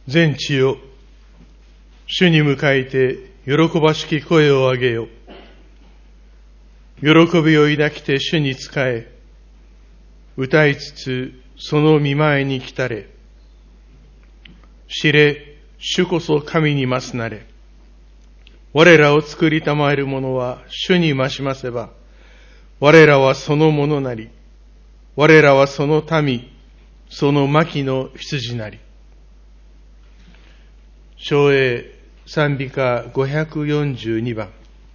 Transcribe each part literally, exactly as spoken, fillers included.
全地よ、主に向かいて喜ばしき声を上げよ。喜びを抱きて主に仕え、歌いつつその御前に来たれ。知れ、主こそ神に増すなれ。我らを作りたまえる者は主に増しませば、我らはそのものなり、我らはその民、その牧の羊なり。唱詠賛美歌ごひゃくよんじゅうにばん。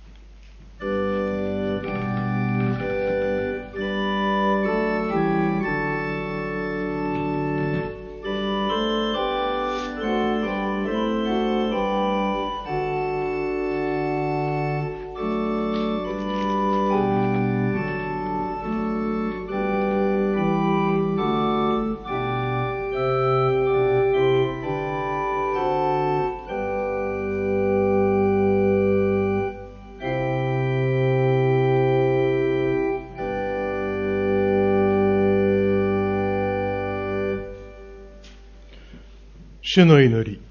主の祈り。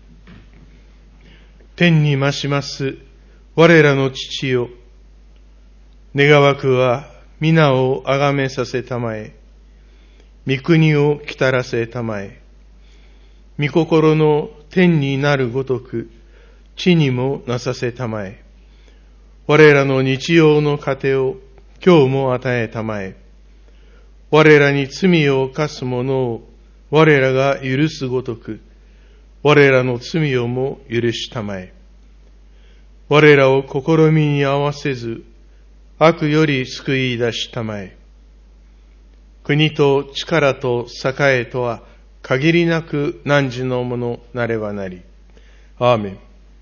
天に増します我らの父よ、願わくは皆をあがめさせたまえ、御国を来たらせたまえ、御心の天になるごとく地にもなさせたまえ、我らの日曜の糧を今日も与えたまえ、我らに罪を犯す者を我らが許すごとく我らの罪をも許したまえ。我らを試みに合わせず、悪より救い出したまえ。国と力と栄とは限りなく汝のものなればなり。アーメン。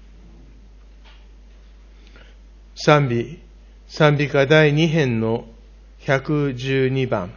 賛美、賛美歌だいに編のひゃくじゅうにばん。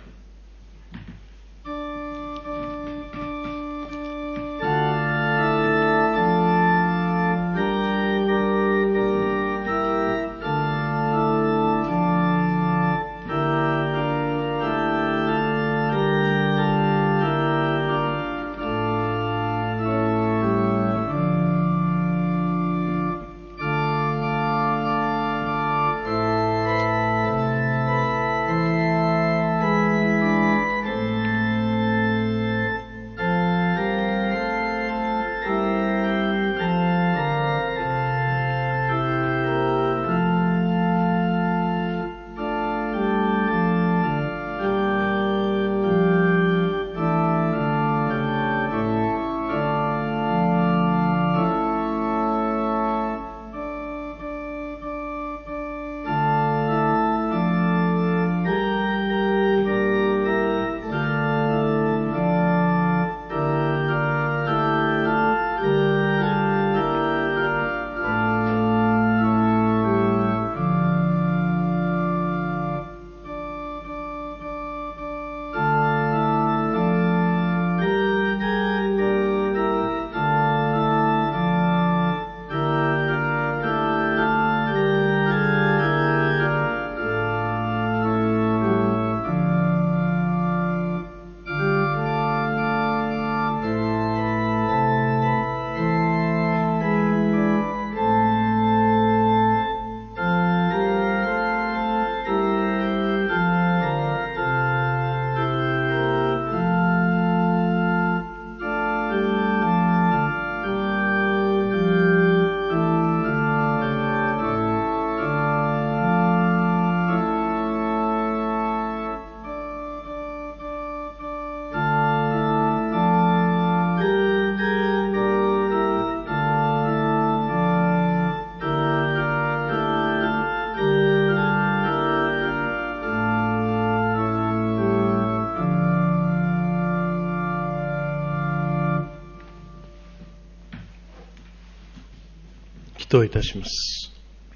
祈祷いたします。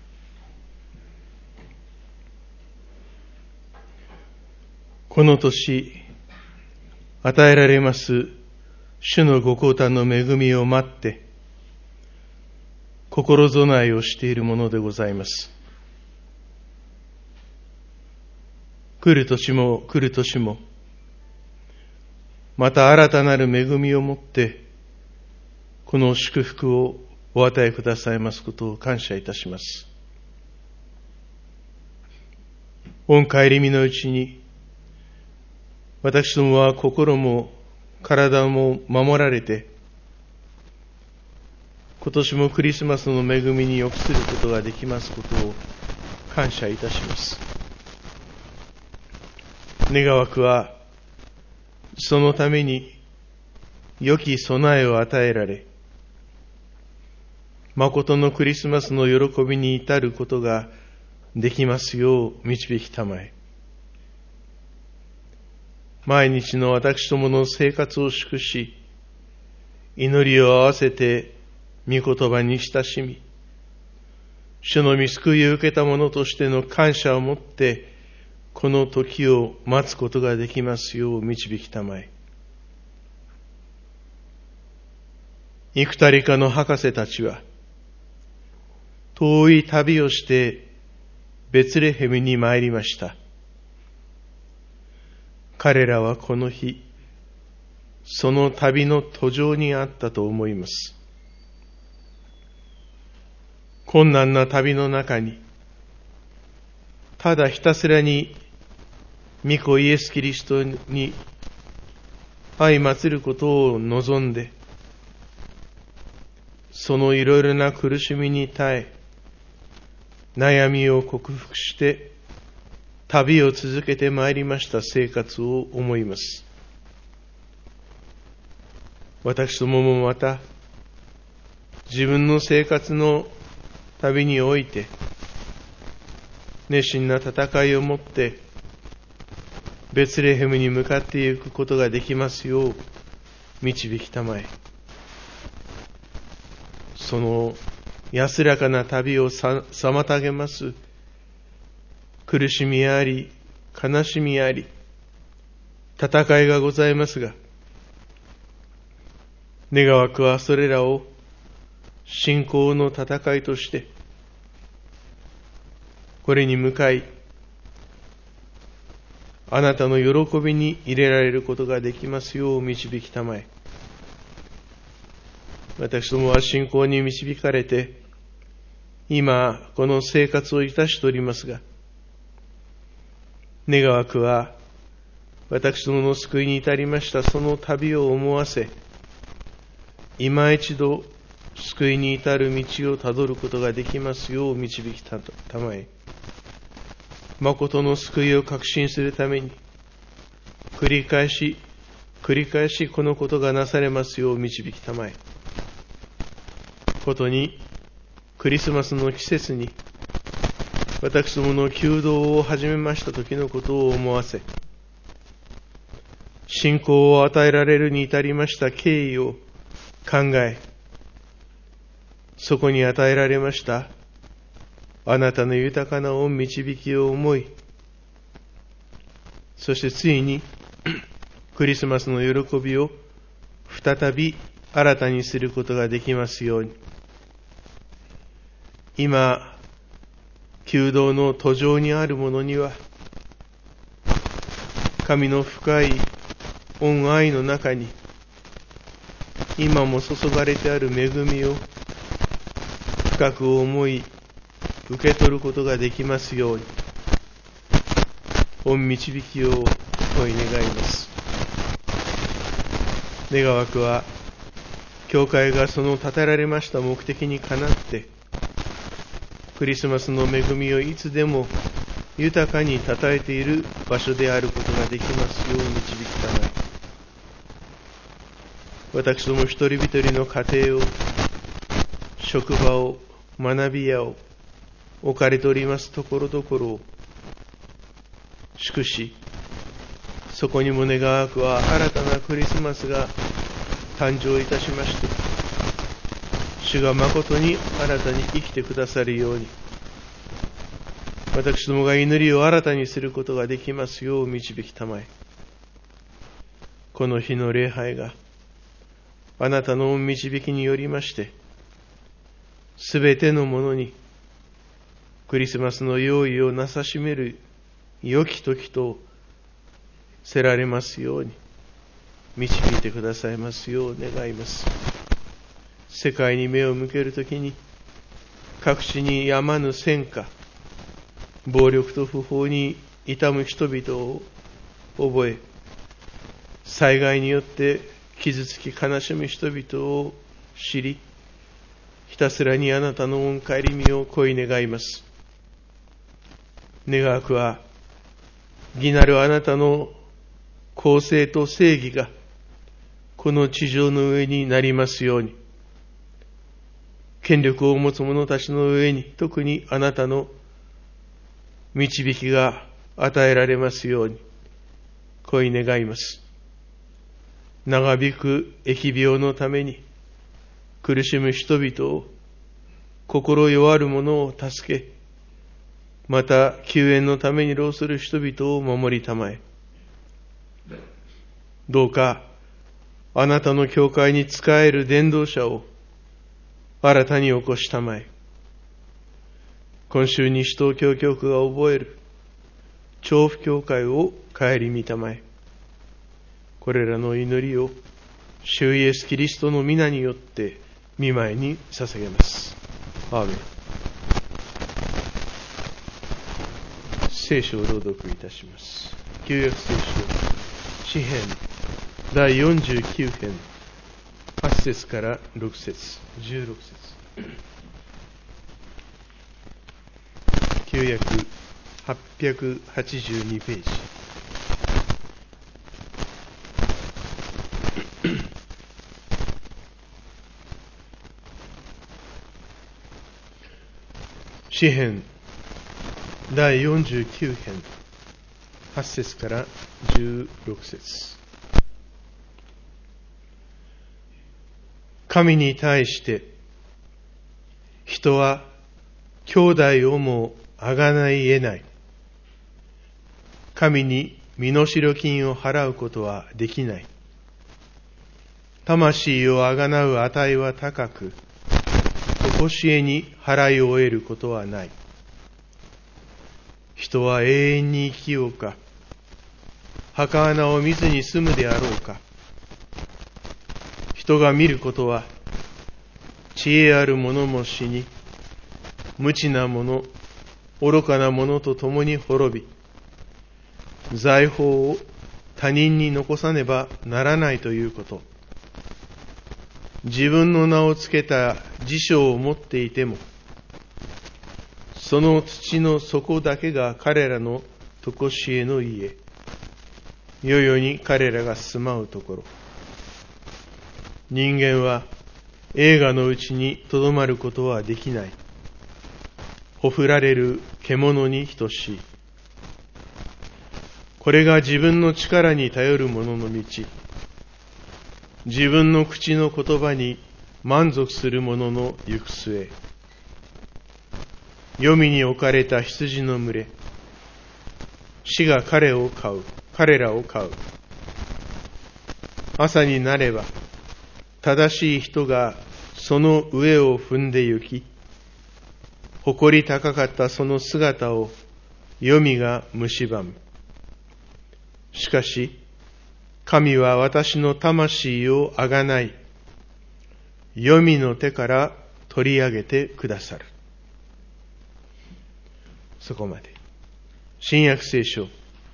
この年、与えられます主のご降誕の恵みを待って、心備えをしているものでございます。来る年も来る年も、また新たなる恵みをもって、 この祝福をお与えくださいますことを感謝いたします。御帰り身のうちに、私どもは心も体も守られて、今年もクリスマスの恵みに良くすることができますことを感謝いたします。願わくは、そのために良き備えを与えられ、誠のクリスマスの喜びに至ることができますよう導きたまえ。毎日の私どもの生活を祝し、祈りを合わせて御言葉に親しみ、主の御救いを受けた者としての感謝を持って、この時を待つことができますよう導きたまえ。幾たりかの博士たちは、遠い旅をしてベツレヘムに参りました。彼らはこの日、その旅の途上にあったと思います。困難な旅の中に、ただひたすらに御子イエス・キリストに相祀ることを望んで、そのいろいろな苦しみに耐え、悩みを克服して、旅を続けてまいりました生活を思います。私どももまた、自分の生活の旅において、熱心な戦いをもって、ベツレヘムに向かっていくことができますよう導きたまえ。その安らかな旅をさ妨げます苦しみあり、悲しみあり、戦いがございますが、願わくはそれらを信仰の戦いとして、これに向かい、あなたの喜びに入れられることができますよう導きたまえ。私どもは信仰に導かれて、今、この生活をいたしておりますが、願わくは、私どもの救いに至りましたその旅を思わせ、今一度救いに至る道をたどることができますよう導きたまえ。誠の救いを確信するために、繰り返し、繰り返しこのことがなされますよう導きたまえ。ことに、クリスマスの季節に、私どもの求道を始めました時のことを思わせ、信仰を与えられるに至りました経緯を考え、そこに与えられましたあなたの豊かな御導きを思い、そしてついにクリスマスの喜びを再び新たにすることができますように。今、求道の途上にある者には、神の深い恩愛の中に、今も注がれてある恵みを深く思い、受け取ることができますように、御導きをお願います。願わくは、教会がその立てられました目的にかなって、クリスマスの恵みをいつでも豊かにたたえている場所であることができますよう導きたまえ。私ども一人一人の家庭を、職場を、学び屋を、置かれておりますところどころを祝し、そこにも願わくは新たなクリスマスが誕生いたしまして、主が誠に新たに生きてくださるように、私どもが祈りを新たにすることができますよう導きたまえ。この日の礼拝があなたの御導きによりまして、すべてのものにクリスマスの用意をなさしめる良き時とせられますように導いてくださいますよう願います。 世界に目を向けるときに、各地にやまぬ戦火、暴力と不法に痛む人々を覚え、災害によって傷つき悲しむ人々を知り、ひたすらにあなたの御帰り身を恋願います。願わくは、義なるあなたの公正と正義がこの地上の上になりますように、権力を持つ者たちの上に特にあなたの導きが与えられますように恋願います。長引く疫病のために苦しむ人々を、心弱る者を助け、また救援のために労する人々を守りたまえ。どうかあなたの教会に仕える伝道者を新たに起こしたまえ。今週西東京教区が覚える調布教会を顧みたまえ。これらの祈りを主イエスキリストの皆によって御前に捧げます。アーメン。聖書を朗読いたします。旧約聖書詩編だいよんじゅうきゅう編はち節からろく節、じゅうろく節。旧約はっぴゃくはちじゅうにページ。詩編だいよんじゅうきゅう編はち節からじゅうろく節。神に対して人は兄弟をもあがない得ない。神に身代金を払うことはできない。魂をあがなう値は高く、常しえに払い終えることはない。人は永遠に生きようか、墓穴を見ずに住むであろうか。人が見ることは、知恵ある者も死に、無知な者、愚かな者と共に滅び、財宝を他人に残さねばならないということ。自分の名をつけた辞書を持っていても、その土の底だけが彼らの常しえの家、世々に彼らが住まうところ。人間は映画のうちにとどまることはできない。ほふられる獣に等しい。これが自分の力に頼る者の道。自分の口の言葉に満足する者の行く末。黄泉に置かれた羊の群れ。死が彼を飼う、彼らを飼う。朝になれば、正しい人がその上を踏んで行き、誇り高かったその姿を黄泉が蝕む。しかし、神は私の魂をあがない、黄泉の手から取り上げてくださる。そこまで。新約聖書、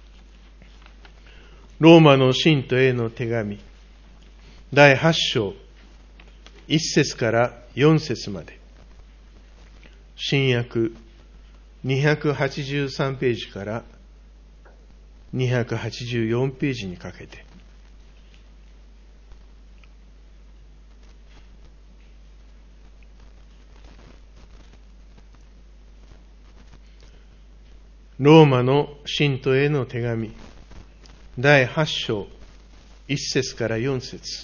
ローマの信徒への手紙、だいはち章、いち節からよん節まで。新約にひゃくはちじゅうさんページからにひゃくはちじゅうよんページにかけて。ローマの信徒への手紙、だいはち章、いち節からよん節。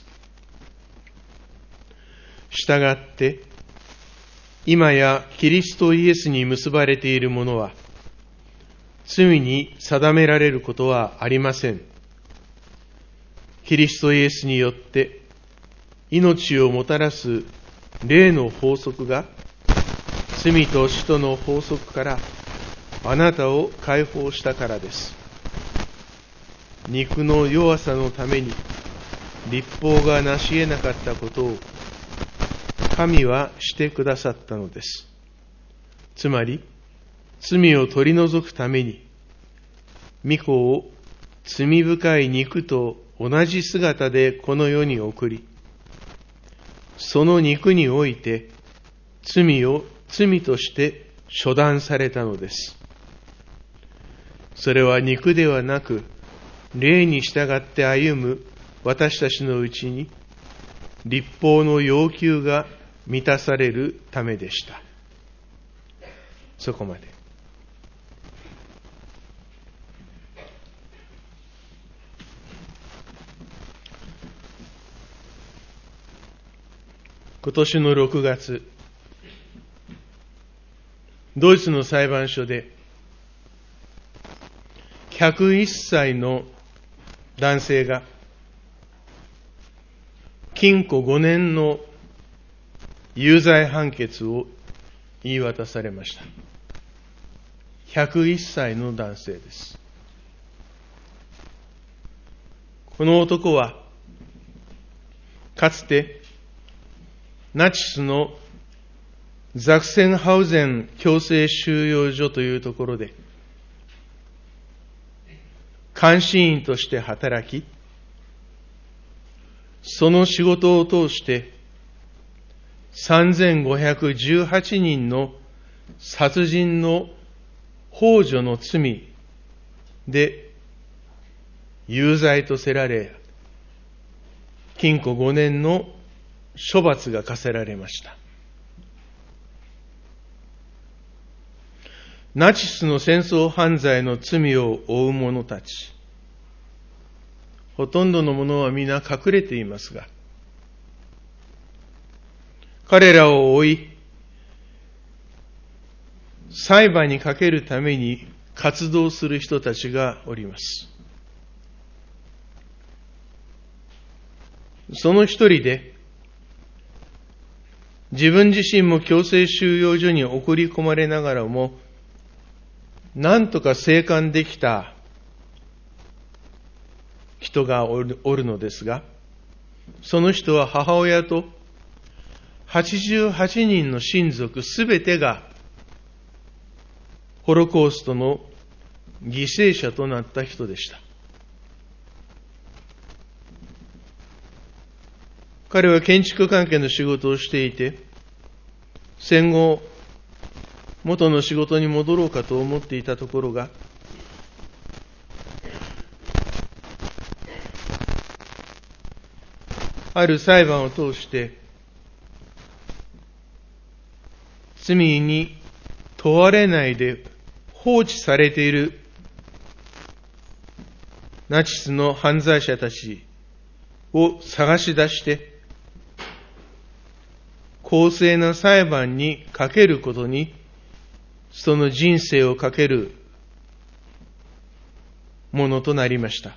したがって、今やキリストイエスに結ばれている者は、罪に定められることはありません。キリストイエスによって、命をもたらす霊の法則が、罪と死との法則からあなたを解放したからです。肉の弱さのために、律法が成し得なかったことを、 神はしてくださったのです。つまり、罪を取り除くために、御子を罪深い肉と同じ姿でこの世に送り、その肉において罪を罪として処断されたのです。それは肉ではなく、霊に従って歩む私たちのうちに、律法の要求が満たされるためでした。そこまで。今年のろくがつ、ドイツの裁判所で、ひゃくいっさいの男性が、禁錮ごねんの有罪判決を言い渡されました。ひゃくいっさいの男性です。この男は、かつて、ナチスのザクセンハウゼン強制収容所というところで、監視員として働き、その仕事を通して、さんぜんごひゃくじゅうはちにんの殺人の幇助の罪で有罪とせられ、禁錮ごねんの処罰が課せられました。ナチスの戦争犯罪の罪を負う者たち、ほとんどの者は皆隠れていますが、彼らを追い、裁判にかけるために活動する人たちがおります。その一人で、自分自身も強制収容所に送り込まれながらも、なんとか生還できた人がおる、おるのですが、その人は母親とはちじゅうはちにんの親族すべてがホロコーストの犠牲者となった人でした。彼は建築関係の仕事をしていて、戦後、元の仕事に戻ろうかと思っていたところが、ある裁判を通して、罪に問われないで放置されているナチスの犯罪者たちを探し出して、公正な裁判にかけることに、その人生をかけるものとなりました。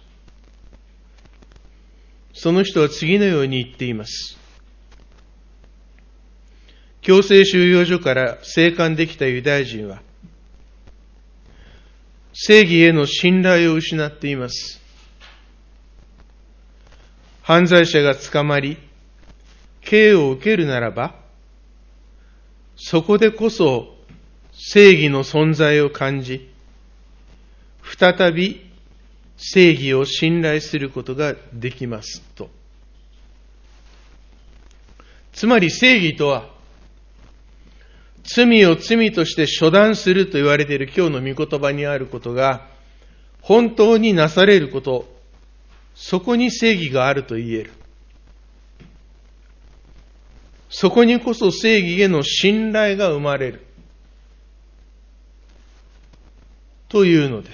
その人は次のように言っています。強制収容所から生還できたユダヤ人は、正義への信頼を失っています。犯罪者が捕まり、刑を受けるならば、そこでこそ正義の存在を感じ、再び正義を信頼することができますと。つまり正義とは、罪を罪として処断すると言われている今日の御言葉にあることが、本当になされること、そこに正義があると言える。そこにこそ正義への信頼が生まれる。というのです。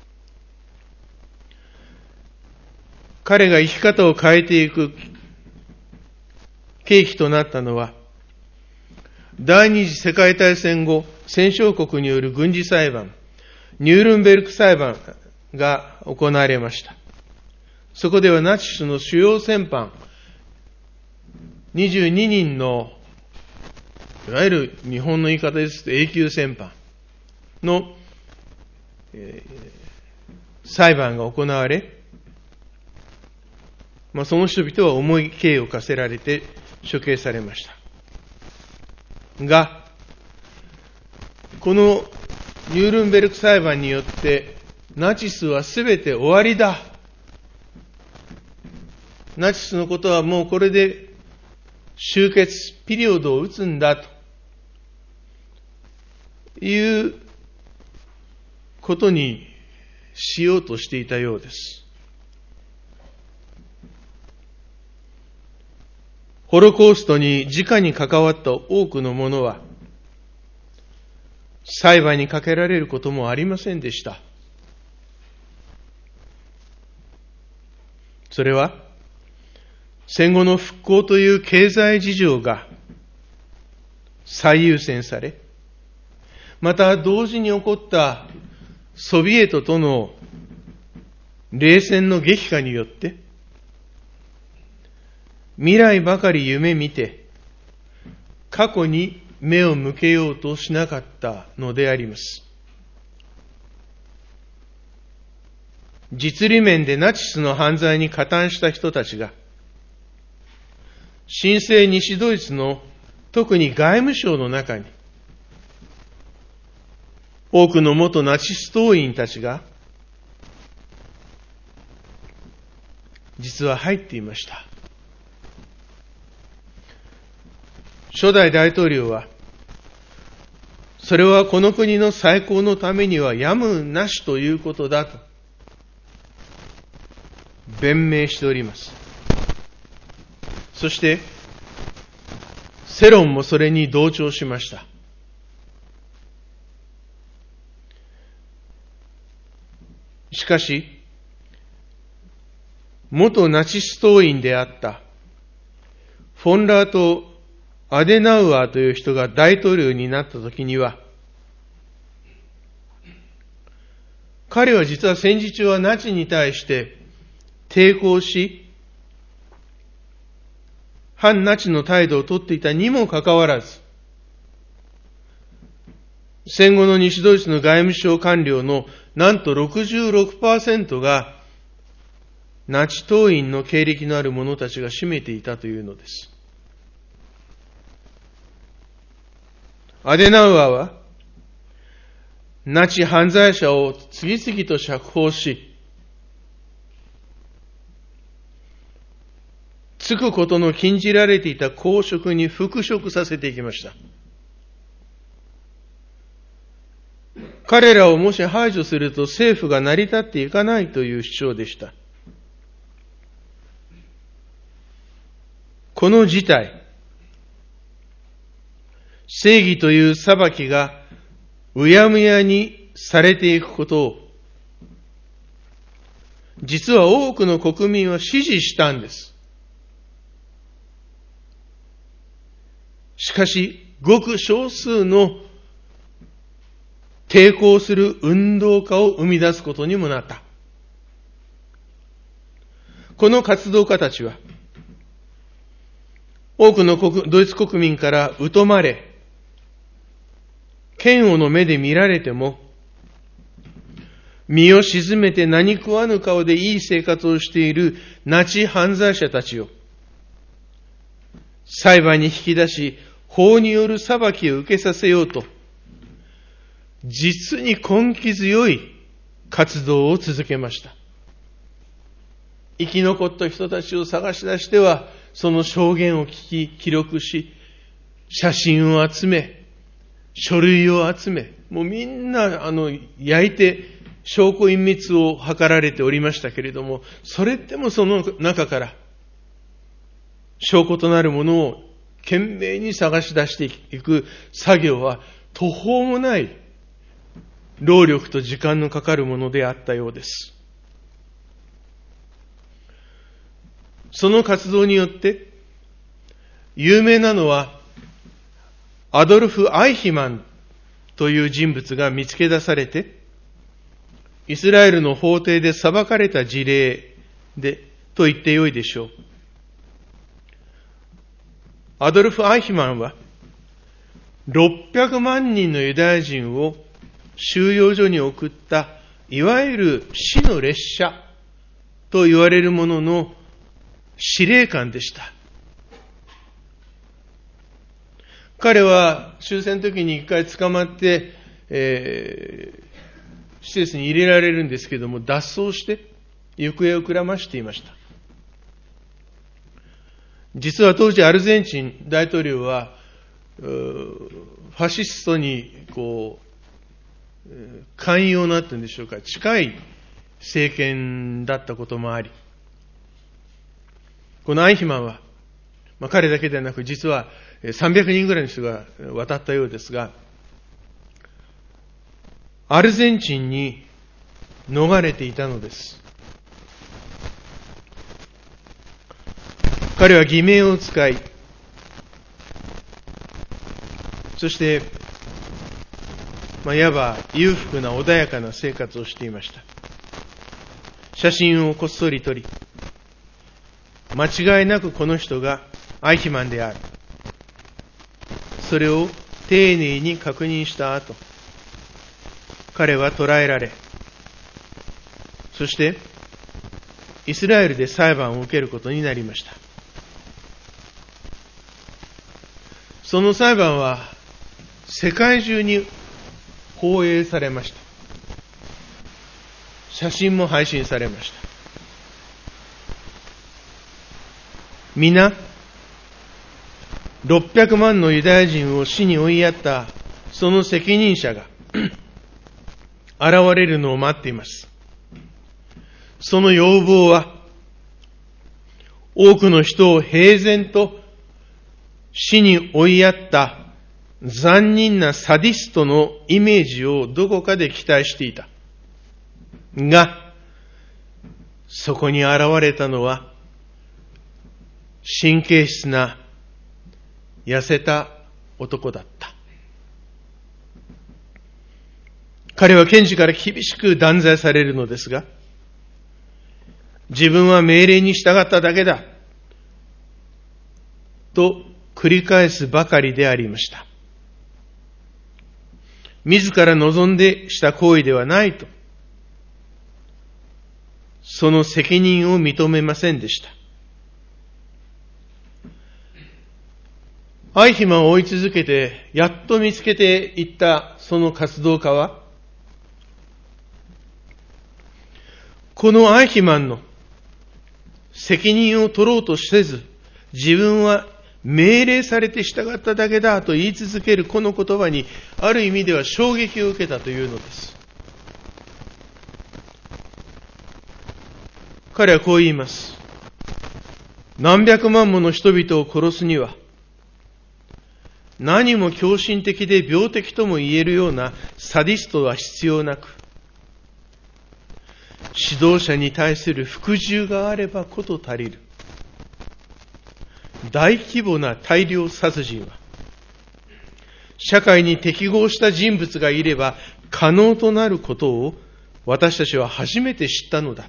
彼が生き方を変えていく契機となったのは、第二次世界大戦後、戦勝国による軍事裁判、ニュールンベルク裁判が行われました。そこではナチスの主要戦犯、にじゅうににんの、いわゆる日本の言い方ですと永久戦犯の、えー、裁判が行われ、まあ、その人々は重い刑を課せられて処刑されました。 が、このニュールンベルク裁判によってナチスはすべて終わりだ。ナチスのことはもうこれで終結、ピリオドを打つんだということにしようとしていたようです。ホロコーストに直に関わった多くの者は裁判にかけられることもありませんでした。それは戦後の復興という経済事情が最優先され、また同時に起こったソビエトとの冷戦の激化によって未来ばかり夢見て過去に目を向けようとしなかったのであります。実利面でナチスの犯罪に加担した人たちが新生西ドイツの特に外務省の中に多くの元ナチス党員たちが実は入っていました。初代大統領はそれはこの国の再興のためにはやむなしということだと弁明しております。そして世論もそれに同調しました。しかし元ナチス党員であったフォンラート・アデナウアーという人が大統領になったときには、彼は実は戦時中はナチに対して抵抗し、反ナチの態度をとっていたにもかかわらず、戦後の西ドイツの外務省官僚のなんと ろくじゅうろくパーセント がナチ党員の経歴のある者たちが占めていたというのです。アデナウアーはナチ犯罪者を次々と釈放し、就くことの禁じられていた公職に復職させていきました。彼らをもし排除すると政府が成り立っていかないという主張でした。この事態、正義という裁きがうやむやにされていくことを、実は多くの国民は支持したんです。しかし、ごく少数の抵抗する運動家を生み出すことにもなった。この活動家たちは、多くの国ドイツ国民から疎まれ、嫌悪の目で見られても、身を沈めて何食わぬ顔でいい生活をしているナチ犯罪者たちを裁判に引き出し、法による裁きを受けさせようと、実に根気強い活動を続けました。生き残った人たちを探し出しては、その証言を聞き、記録し、写真を集め、書類を集め、もうみんな、あの、焼いて証拠隠滅を図られておりましたけれども、それでもその中から、証拠となるものを懸命に探し出していく作業は、途方もない労力と時間のかかるものであったようです。その活動によって、有名なのは、アドルフ・アイヒマンという人物が見つけ出されて、イスラエルの法廷で裁かれた事例で、と言ってよいでしょう。アドルフ・アイヒマンは、ろっぴゃくまんにんのユダヤ人を収容所に送った、いわゆる死の列車と言われるものの司令官でした。 彼は終戦の時に一回捕まって、えー、施設に入れられるんですけども、脱走して行方をくらましていました。実は当時アルゼンチン大統領は、ファシストにこう、寛容なっていうんでしょうか、近い政権だったこともあり、このアイヒマンは、まあ、彼だけではなく、実はさんびゃくにんぐらいの人が渡ったようですが、アルゼンチンに逃れていたのです。彼は偽名を使い、そして、まあ、いわば裕福な穏やかな生活をしていました。写真をこっそり撮り、間違いなくこの人がアイヒマンである。それを丁寧に確認した後、彼は捕らえられ、そしてイスラエルで裁判を受けることになりました。その裁判は世界中に放映されました。写真も配信されました。皆、ろっぴゃくまんのユダヤ人を死に追いやったその責任者が現れるのを待っています。その要望は、多くの人を平然と死に追いやった残忍なサディストのイメージをどこかで期待していた。が、そこに現れたのは、神経質な痩せた男だった。彼は検事から厳しく断罪されるのですが、自分は命令に従っただけだと繰り返すばかりでありました。自ら望んでした行為ではないと、その責任を認めませんでした。アイヒマンを追い続けて、やっと見つけていったその活動家は、このアイヒマンの責任を取ろうとせず、自分は命令されて従っただけだと言い続けるこの言葉に、ある意味では衝撃を受けたというのです。彼はこう言います。何百万もの人々を殺すには、何も狂信的で病的とも言えるようなサディストは必要なく、指導者に対する服従があればこと足りる。大規模な大量殺人は、社会に適合した人物がいれば可能となることを私たちは初めて知ったのだ。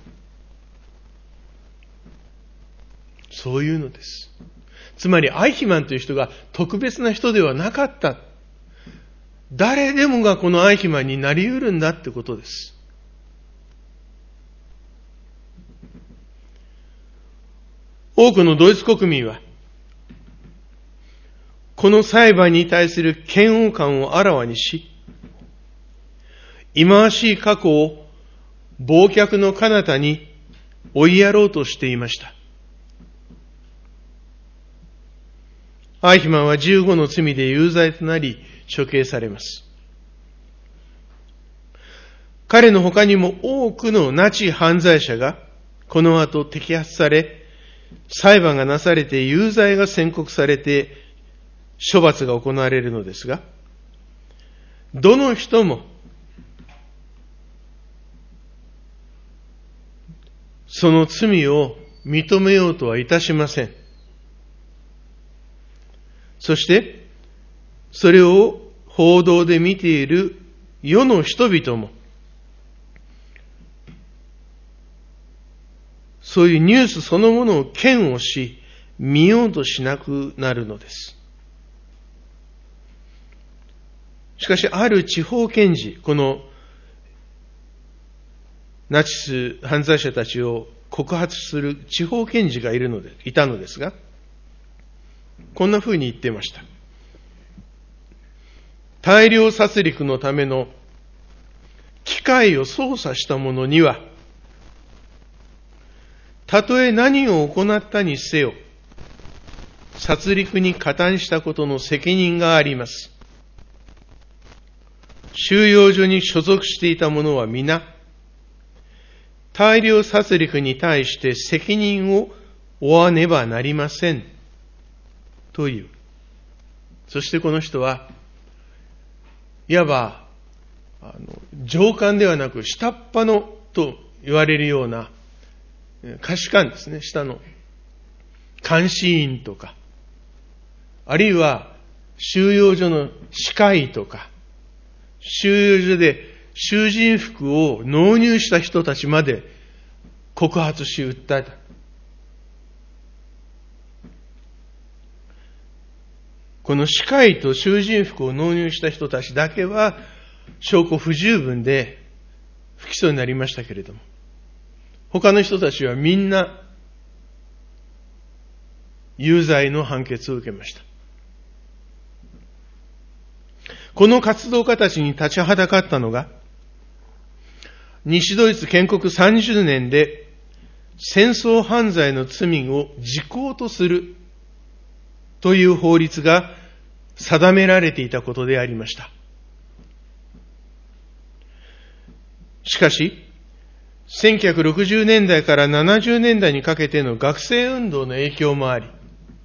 そういうのです。つまりアイヒマンという人が特別な人ではなかった。誰でもがこのアイヒマンになり得るんだってことです。多くのドイツ国民は、この裁判に対する嫌悪感をあらわにし、忌まわしい過去を暴虐の彼方に追いやろうとしていました。アイヒマンはじゅうごの罪で有罪となり処刑されます。彼の他にも多くのナチ犯罪者がこの後摘発され、裁判がなされて有罪が宣告されて処罰が行われるのですが、どの人もその罪を認めようとはいたしません。そして、それを報道で見ている世の人々も、そういうニュースそのものを嫌悪し、見ようとしなくなるのです。しかし、ある地方検事、このナチス犯罪者たちを告発する地方検事がいるので、いたのですが、こんな風に言っていました。 大量殺戮のための機械を操作した者には、たとえ何を行ったにせよ、殺戮に加担したことの責任があります。収容所に所属していた者は皆、大量殺戮に対して責任を負わねばなりません。という。そしてこの人は、いわば、あの上官ではなく下っ端のと言われるような、下士官ですね、下の監視員とか、あるいは収容所の司会とか、収容所で囚人服を納入した人たちまで告発し訴えた。この司会と囚人服を納入した人たちだけは証拠不十分で不起訴になりましたけれども、他の人たちはみんな有罪の判決を受けました。この活動家たちに立ちはだかったのが、西ドイツ建国さんじゅうねんで戦争犯罪の罪を時効とするという法律が定められていたことでありました。しかし、せんきゅうひゃくろくじゅうねんだいからななじゅうねんだいにかけての学生運動の影響もあり、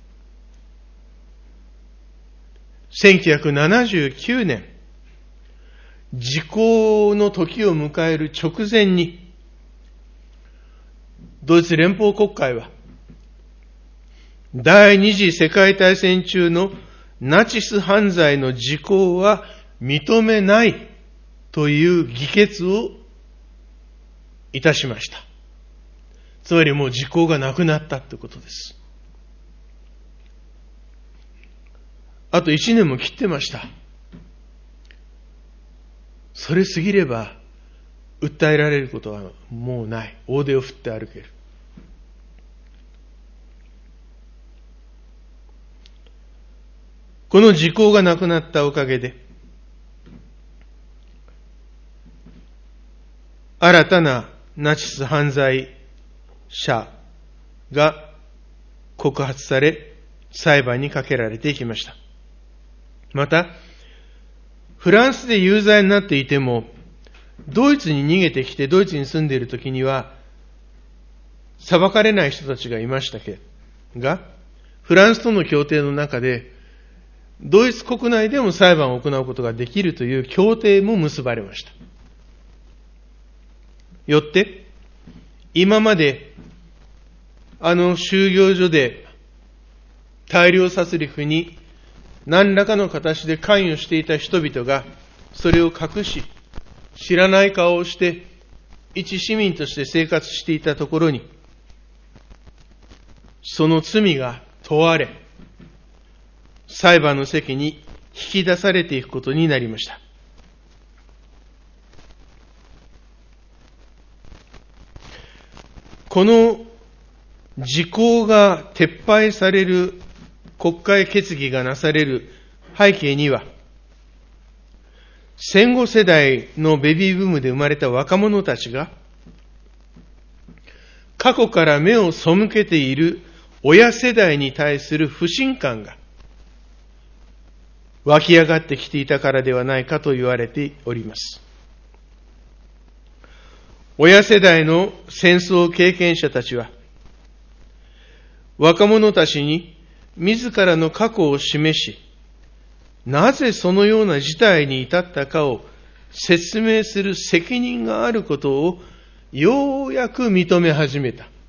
せんきゅうひゃくななじゅうきゅうねん、時効の時を迎える直前に、ドイツ連邦国会は、第二次世界大戦中のナチス犯罪の時効は認めないという議決をいたしました。つまりもう時効がなくなったということです。あと一年も切ってました。それ過ぎれば訴えられることはもうない。大手を振って歩ける。この時効がなくなったおかげで、新たなナチス犯罪者が告発され、裁判にかけられていきました。また、フランスで有罪になっていても、ドイツに逃げてきてドイツに住んでいるときには、裁かれない人たちがいましたけど、が、フランスとの協定の中で、ドイツ国内でも裁判を行うことができるという協定も結ばれました。よって、今まで、あの収容所で大量殺戮に何らかの形で関与していた人々が、それを隠し、知らない顔をして、一市民として生活していたところに、その罪が問われ、裁判の席に引き出されていくことになりました。この時効が撤廃される国会決議がなされる背景には、戦後世代のベビーブームで生まれた若者たちが、過去から目を背けている親世代に対する不信感が湧き上がってきていたからではないかと言われております。親世代の戦争経験者たちは、若者たちに自らの過去を示し、なぜそのような事態に至ったかを説明する責任があることをようやく認め始めた。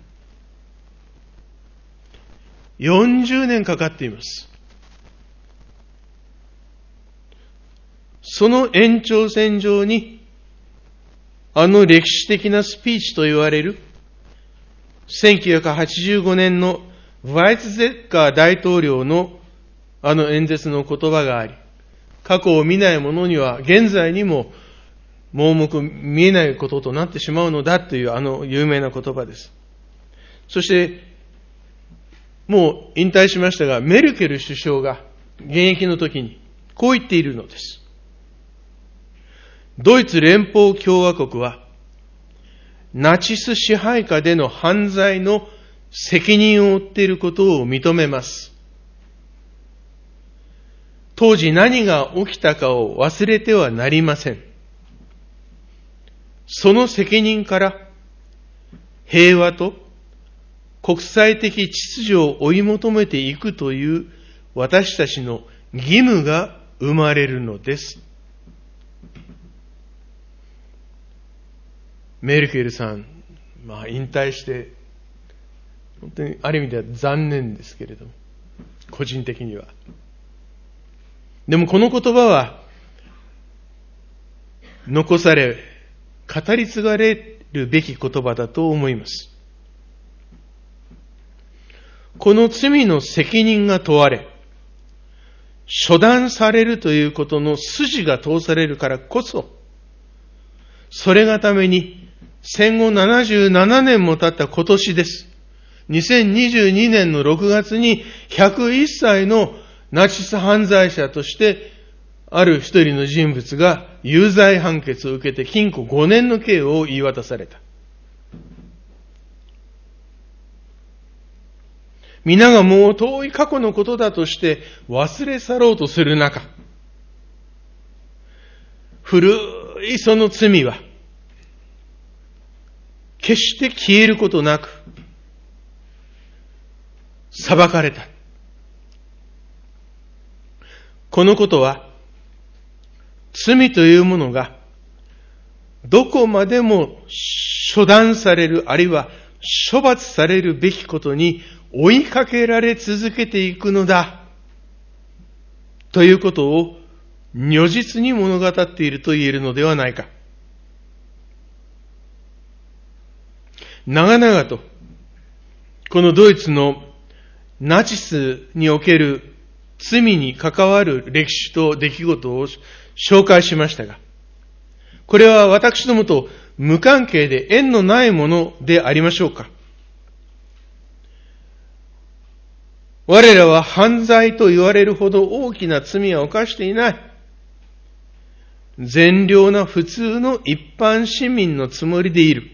よんじゅうねんかかっています。その延長線上に、あの歴史的なスピーチと言われる、せんきゅうひゃくはちじゅうごねんのワイツゼッカー大統領のあの演説の言葉があり、過去を見ない者には現在にも盲目見えないこととなってしまうのだというあの有名な言葉です。そして、もう引退しましたが、メルケル首相が現役の時に、 こう言っているのです。ドイツ連邦共和国は、ナチス支配下での犯罪の責任を負っていることを認めます。当時何が起きたかを忘れてはなりません。その責任から平和と国際的秩序を追い求めていくという私たちの義務が生まれるのです。メルケルさん、まあ引退して、本当にある意味では残念ですけれども、個人的には。でもこの言葉は、残され、語り継がれるべき言葉だと思います。この罪の責任が問われ、処断されるということの筋が通されるからこそ、それがために戦後ななじゅうななねんも経った今年です。にせんにじゅうにねんのろくがつにひゃくいっさいのナチス犯罪者としてある一人の人物が有罪判決を受けて禁錮ごねんの刑を言い渡された。皆がもう遠い過去のことだとして忘れ去ろうとする中、古いその罪は決して消えることなく裁かれた。このことは罪というものがどこまでも処断される、あるいは処罰されるべきことに追いかけられ続けていくのだということを如実に物語っていると言えるのではないか。長々とこのドイツのナチスにおける罪に関わる歴史と出来事を紹介しましたが、これは私どもと無関係で縁のないものでありましょうか。我らは犯罪と言われるほど大きな罪は犯していない。善良な普通の一般市民のつもりでいる。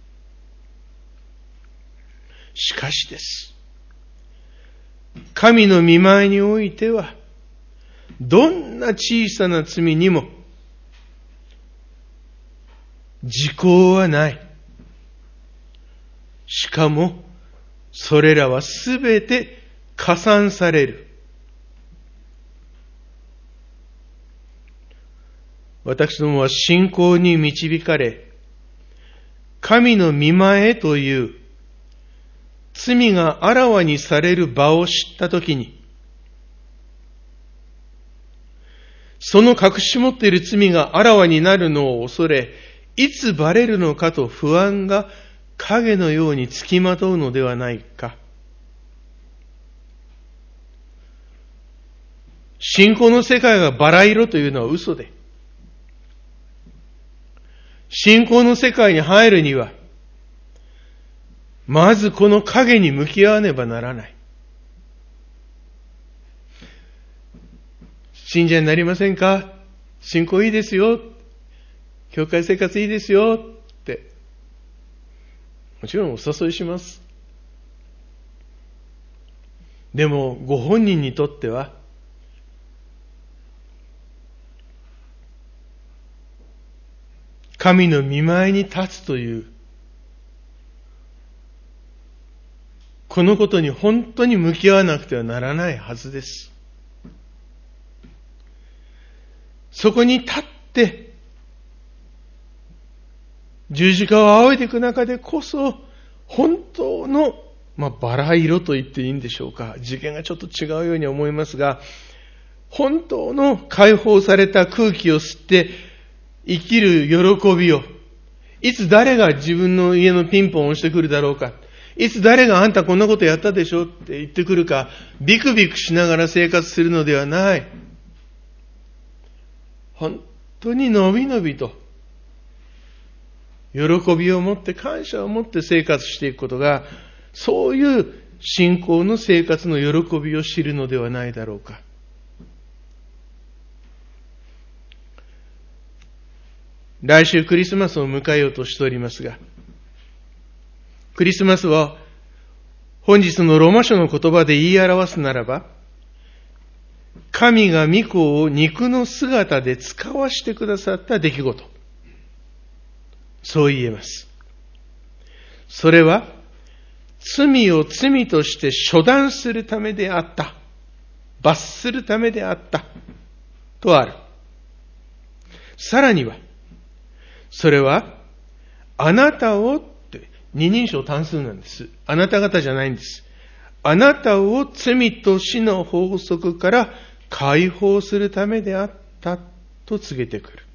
しかしです。神の御前においては、どんな小さな罪にも時効はない。しかも、それらはすべて加算される。私どもは信仰に導かれ、神の御前という罪があらわにされる場を知ったときに、その隠し持っている罪があらわになるのを恐れ、いつバレるのかと不安が影のようにつきまとうのではないか。信仰の世界がバラ色というのは嘘で、信仰の世界に入るには、まずこの影に向き合わねばならない。信者になりませんか？信仰いいですよ。教会生活いいですよ。って。もちろんお誘いします。でも、ご本人にとっては、神の御前に立つという、このことに本当に向き合わなくてはならないはずです。そこに立って、十字架を仰いでいく中でこそ、本当の、まあ、バラ色と言っていいんでしょうか。次元がちょっと違うように思いますが、本当の解放された空気を吸って生きる喜びを、いつ誰が自分の家のピンポンを押してくるだろうか、いつ誰があんたこんなことやったでしょって言ってくるか、ビクビクしながら生活するのではない。本当にのびのびと、喜びを持って感謝を持って生活していくことが、そういう信仰の生活の喜びを知るのではないだろうか。 来週クリスマスを迎えようとしておりますが、クリスマスは本日のローマ書の言葉で言い表すならば、神が御子を肉の姿で使わしてくださった出来事。そう言えます。それは、罪を罪として処断するためであった。罰するためであった。とある。さらには、それは、あなたをって、二人称単数なんです。あなた方じゃないんです。あなたを罪と死の法則から解放するためであったと告げてくる。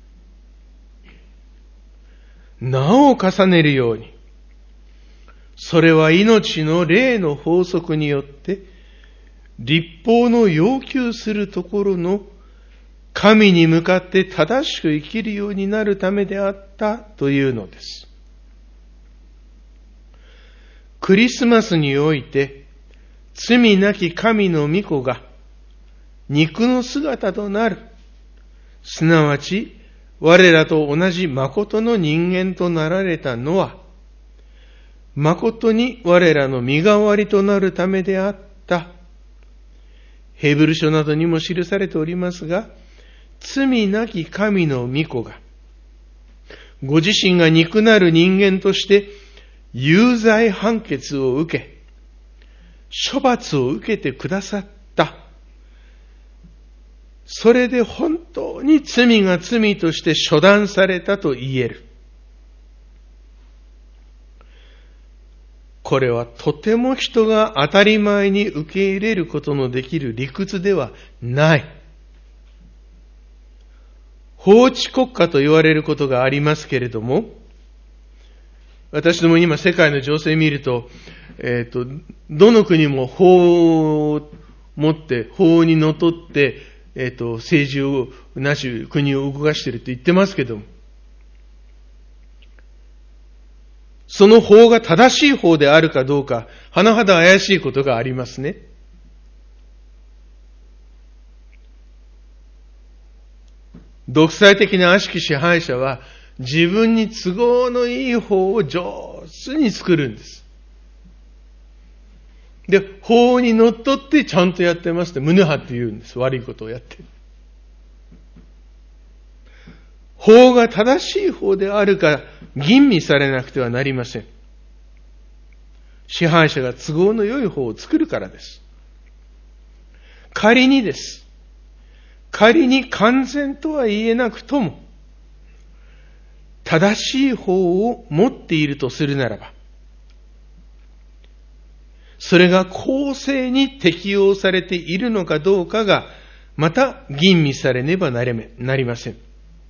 なお重ねるように、それは命の霊の法則によって、律法の要求するところの神に向かって正しく生きるようになるためであったというのです。クリスマスにおいて、罪なき神の御子が肉の姿となる。すなわち、我らと同じ誠の人間となられたのは、誠に我らの身代わりとなるためであった。ヘブル書などにも記されておりますが、罪なき神の御子が、ご自身が肉なる人間として有罪判決を受け、処罰を受けてくださった。それで本当に罪が罪として処断されたと言える。これはとても人が当たり前に受け入れることのできる理屈ではない。法治国家と言われることがありますけれども、私ども今世界の情勢を見ると、えっと、どの国も法を持って、法にのっとって、えっと、政治をなし、国を動かしていると言ってますけども、その法が正しい法であるかどうか、甚だ怪しいことがありますね。独裁的な悪しき支配者は、自分に都合のいい法を上手に作るんです。で、法にのっとってちゃんとやってますって胸張って言うんです。悪いことをやって。法が正しい法であるか吟味されなくてはなりません。支配者が都合の良い法を作るからです。仮にです。仮に完全とは言えなくとも、正しい法を持っているとするならば、それが公正に適用されているのかどうかが、また吟味されねばなりません。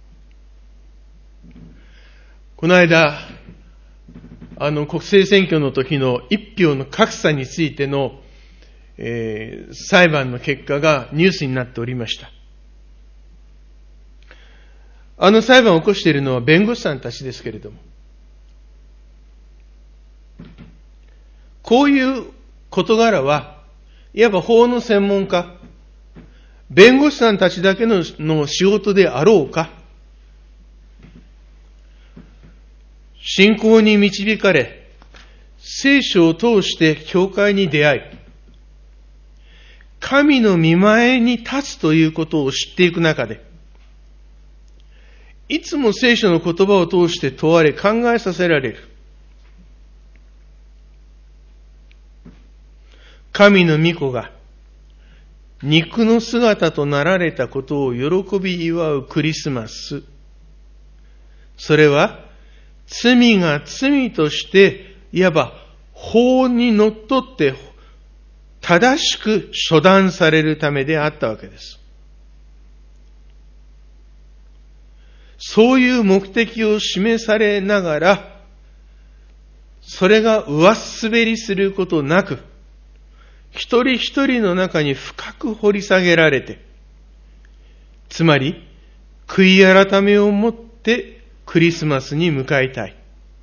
この間、あの国政選挙の時の一票の格差についての、えー、裁判の結果がニュースになっておりました。あの裁判を起こしているのは弁護士さんたちですけれども、こういう事柄は、いわば法の専門家、弁護士さんたちだけのの仕事であろうか、信仰に導かれ、聖書を通して教会に出会い、神の御前に立つということを知っていく中で、いつも聖書の言葉を通して問われ考えさせられる。神の御子が肉の姿となられたことを喜び祝うクリスマス。それは罪が罪としていわば法にのっとって正しく処断されるためであったわけです。そういう目的を示されながら、それが上滑りすることなく、一人一人の中に深く掘り下げられて、つまり、悔い改めをもってクリスマスに向かいたい。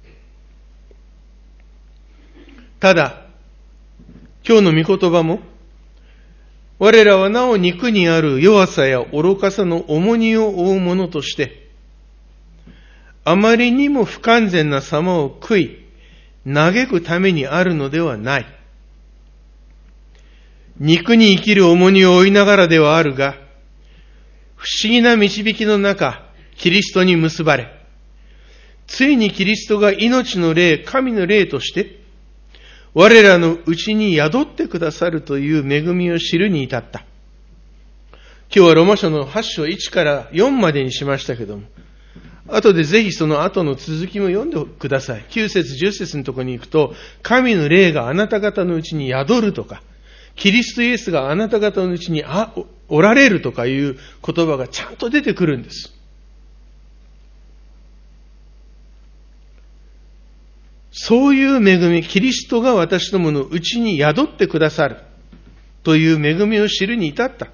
ただ、今日の御言葉も、我らはなお肉にある弱さや愚かさの重荷を負うものとして、 あまりにも不完全な様を悔い、嘆くためにあるのではない。肉に生きる重荷を負いながらではあるが、不思議な導きの中、キリストに結ばれ、ついにキリストが命の霊、神の霊として、我らのうちに宿ってくださるという恵みを知るに至った。今日はローマ書のはち章いちからよんまでにしましたけども、後でぜひその後の続きも読んでください。きゅう節、じゅっ節のところに行くと、神の霊があなた方のうちに宿るとか、キリストイエスがあなた方のうちにあおられるとかいう言葉がちゃんと出てくるんです。そういう恵み、キリストが私どものうちに宿ってくださるという恵みを知るに至った。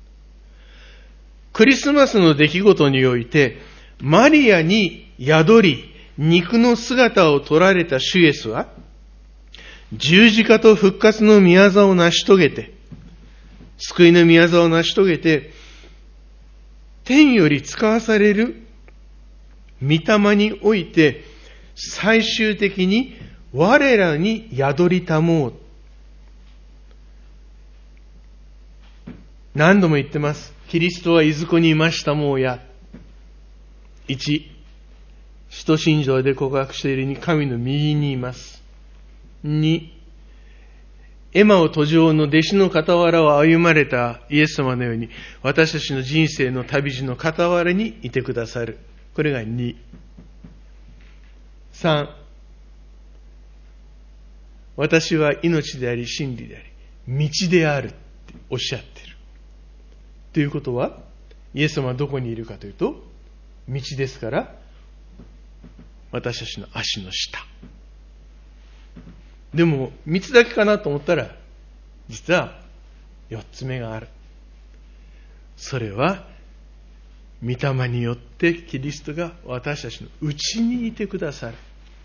クリスマスの出来事において、マリアに宿り、肉の姿を取られた主イエスは、十字架と復活の御業を成し遂げて、救いの御業を成し遂げて、天より使わされる御霊において、最終的に我らに宿りたもう。何度も言ってます。キリストはいずこにいましたもうや。一、使徒信条で告白しているに神の右にいます。二、エマオ途上の弟子の傍らを歩まれたイエス様のように、私たちの人生の旅路の傍らにいてくださる。これが二。三、私は命であり真理であり道であるっておっしゃっている。ということは、イエス様はどこにいるかというと、道ですから、私たちの足の下。でも、道だけかなと思ったら、実は四つ目がある。それは、御霊によってキリストが私たちのうちにいてくださる。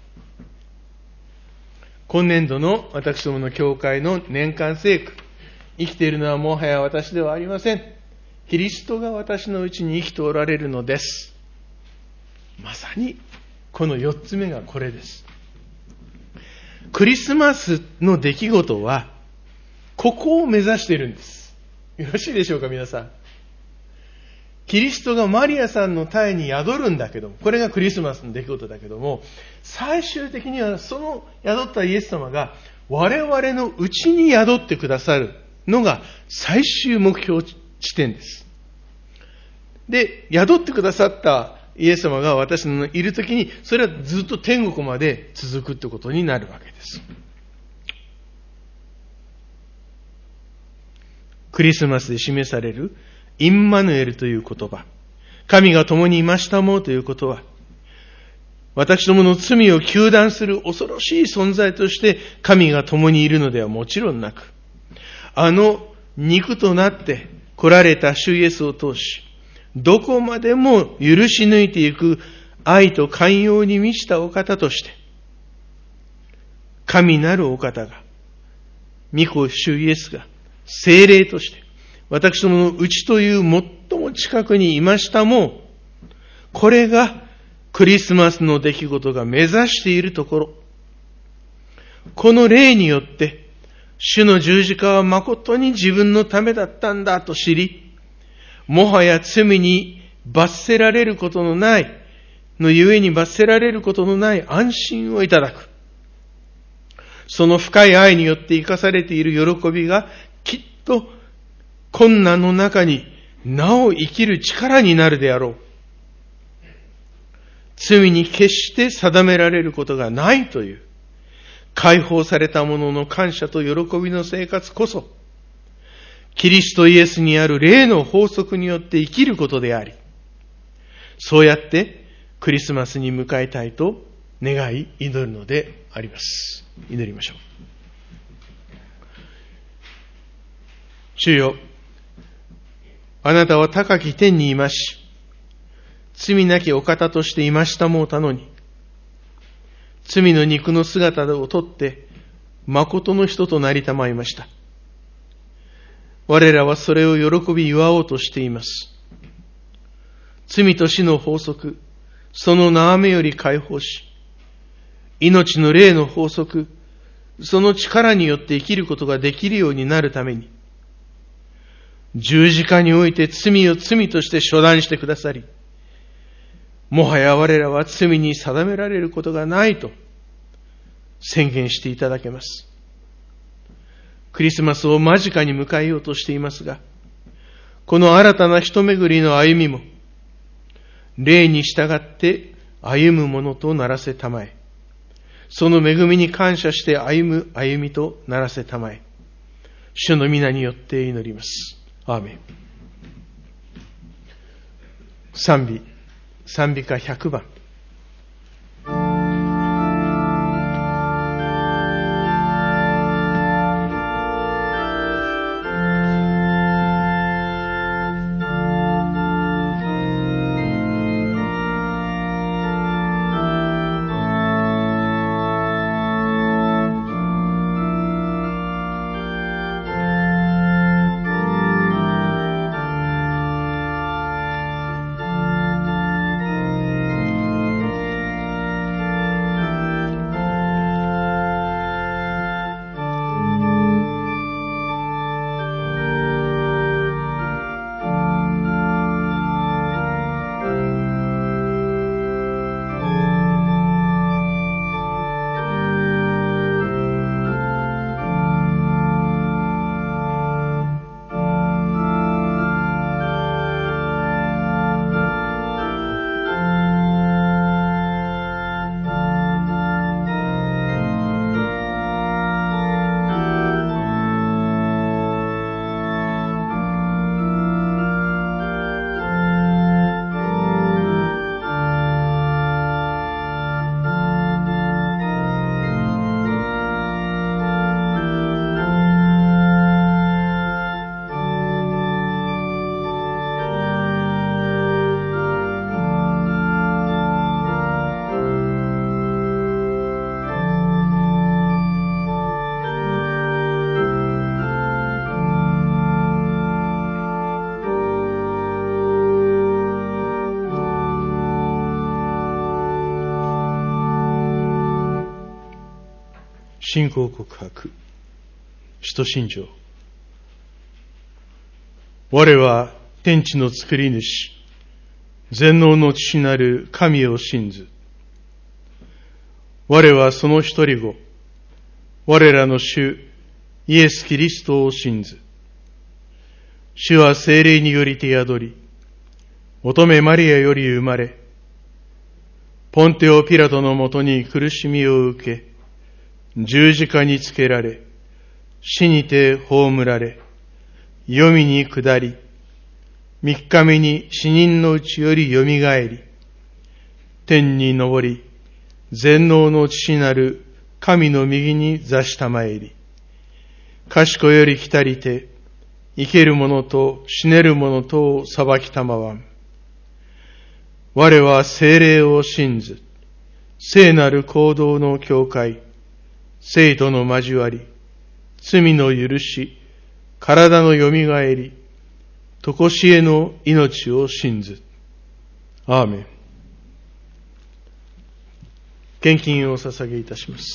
今年度の私どもの教会の年間聖句、生きているのはもはや私ではありません。キリストが私のうちに生きておられるのです。まさにこの四つ目がこれです。クリスマスの出来事はここを目指しているんです。よろしいでしょうか皆さん。キリストがマリアさんの胎に宿るんだけども、これがクリスマスの出来事だけども、最終的にはその宿ったイエス様が我々のうちに宿ってくださるのが最終目標地点です。で、宿ってくださったイエス様が私のいるときに、それはずっと天国まで続くってことになるわけです。クリスマスで示されるインマヌエルという言葉、神が共にいましたもうということは、私どもの罪を糾弾する恐ろしい存在として神が共にいるのではもちろんなく、あの肉となって来られた主イエスを通し、どこまでも許し抜いていく愛と寛容に満ちたお方として、神なるお方が、御子主イエスが聖霊として、私どものうちという最も近くにいましたも、これがクリスマスの出来事が目指しているところ。この霊によって、主の十字架は誠に自分のためだったんだと知り、もはや罪に罰せられることのない、のゆえに罰せられることのない安心をいただく。その深い愛によって生かされている喜びが、きっと困難の中になお生きる力になるであろう。罪に決して定められることがないという、解放された者の感謝と喜びの生活こそ、キリストイエスにある霊の法則によって生きることであり、そうやってクリスマスに迎えたいと願い祈るのであります。祈りましょう。主よ、あなたは高き天にいまし、罪なきお方としていましたもうたのに、罪の肉の姿をとって、誠の人となりたまいました。我らはそれを喜び祝おうとしています。罪と死の法則、 その縄目より解放し、命の霊の法則、その力によって生きることができるようになるために、十字架において罪を罪として処断してくださり、もはや我らは罪に定められることがないと宣言していただけます。クリスマスを間近に迎えようとしていますが、この新たな人巡りの歩みも、霊に従って歩むものとならせたまえ、その恵みに感謝して歩む歩みとならせたまえ、主の皆によって祈ります。アーメン。賛美、賛美歌ひゃくばん。信仰告白、使徒信条。我は天地の作り主、全能の父なる神を信ず。我はその一人子、我らの主イエス・キリストを信ず。主は聖霊によりて宿り、乙女マリアより生まれ、ポンテオ・ピラトのもとに苦しみを受け、十字架につけられ、死にて葬られ、黄泉に下り、三日目に死人のうちよりよみがえり、天に昇り、全能の父なる神の右に座したまえり、賢より来たりて、生ける者と死ねる者とを裁きたまわん。我は聖霊を信ず、聖なる行動の教会、聖徒の交わり、罪の許し、体のよみがえり、とこしえの命を信ず。アーメン。献金をお捧げいたします。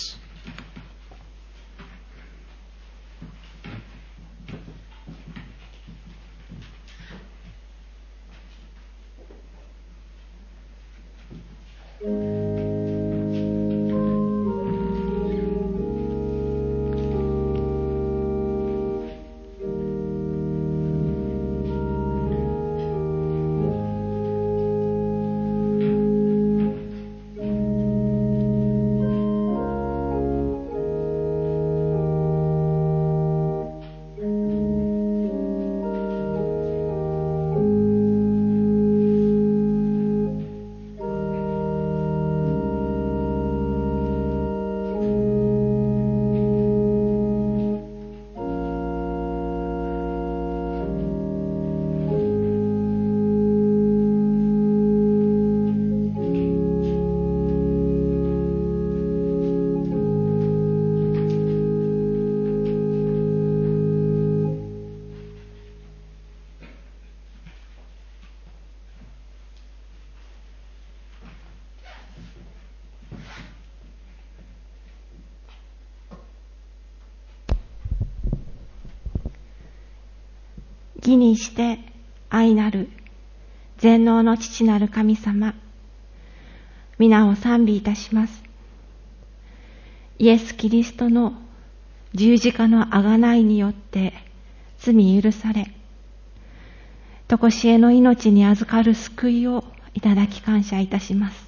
時にして愛なる全能の父なる神様、皆を賛美いたします。イエス・キリストの十字架の贖いによって罪許され、とこしえの命に預かる救いをいただき感謝いたします。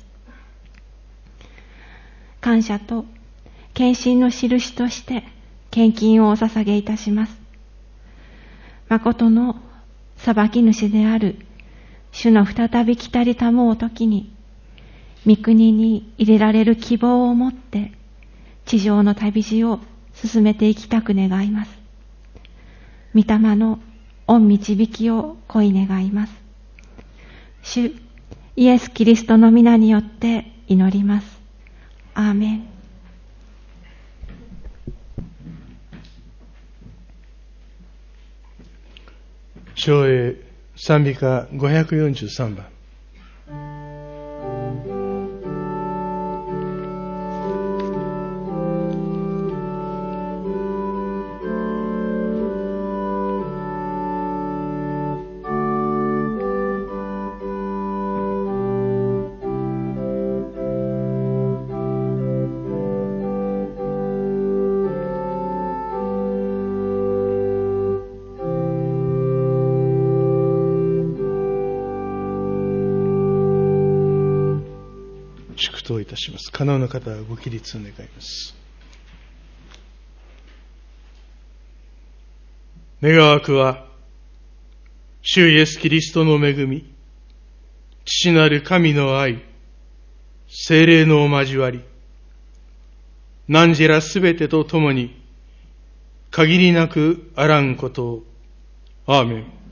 感謝と献身の印として献金をお捧げいたします。誠の裁き主である主の再び来たりたもう時に、御国に入れられる希望を持って地上の旅路を進めていきたく願います。御霊の御導きを恋願います。主イエス・キリストの皆によって祈ります。アーメン。 唱詠賛美歌ごひゃくよんじゅうさんばん。祝祷いたします。可能な方はご起立を願います。願わくは主イエスキリストの恵み、父なる神の愛、聖霊のお交わり、汝らすべてと共に限りなくあらんことを。アーメン。